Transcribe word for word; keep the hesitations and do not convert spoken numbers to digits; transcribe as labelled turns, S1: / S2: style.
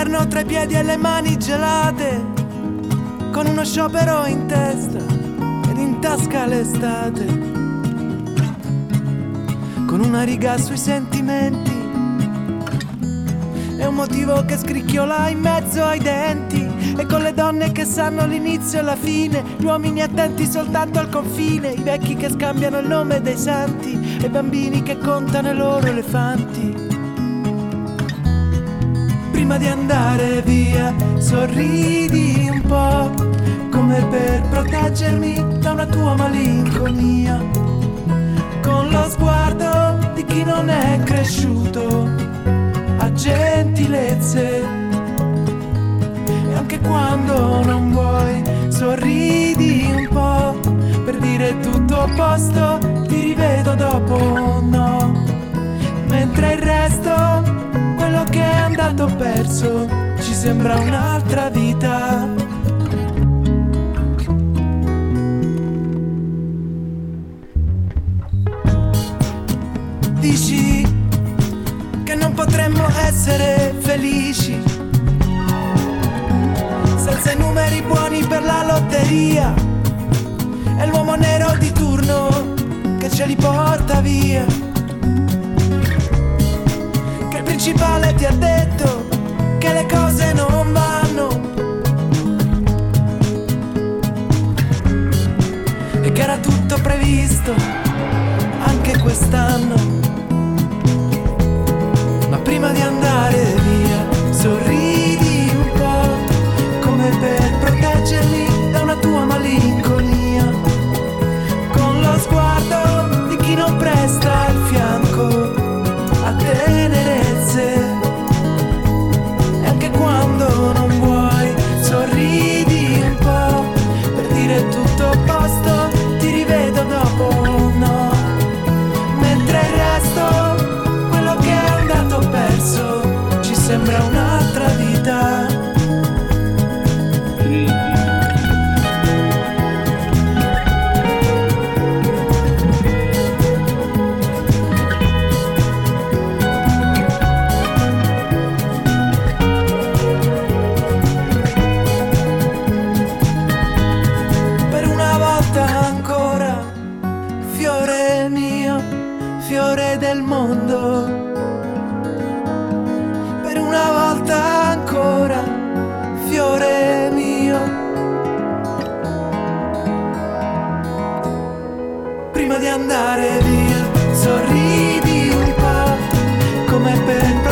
S1: giorno tra i piedi e le mani gelate, con uno sciopero in testa ed in tasca l'estate, con una riga sui sentimenti e un motivo che scricchiola in mezzo ai denti, e con le donne che sanno l'inizio e la fine, gli uomini attenti soltanto al confine, i vecchi che scambiano il nome dei santi e i bambini che contano i loro elefanti. Prima di andare via sorridi un po', come per proteggermi da una tua malinconia, con lo sguardo di chi non è cresciuto a gentilezze. E anche quando non vuoi sorridi un po', per dire tutto a posto, ti rivedo dopo, no. Mentre il resto, quello che è andato perso, ci sembra un'altra vita. Dici che non potremmo essere felici senza i numeri buoni per la lotteria, è l'uomo nero di turno che ce li porta via, che il principale ti ha detto che le cose non vanno e che era tutto previsto anche quest'anno. Ma prima di andare via sorridi un po', come per proteggermi da una tua malinconia, con lo sguardo di chi non presta il fianco a tenerezze. E anche quando non vuoi sorridi un po', per dire tutto a posto, ti rivedo dopo, no. Mentre il resto, quello che è andato perso, ci sembra un'altra vita. Per una volta ancora, fiore mio, fiore del mondo. Per una volta ancora, fiore mio. Prima di andare via sorridi un po', come per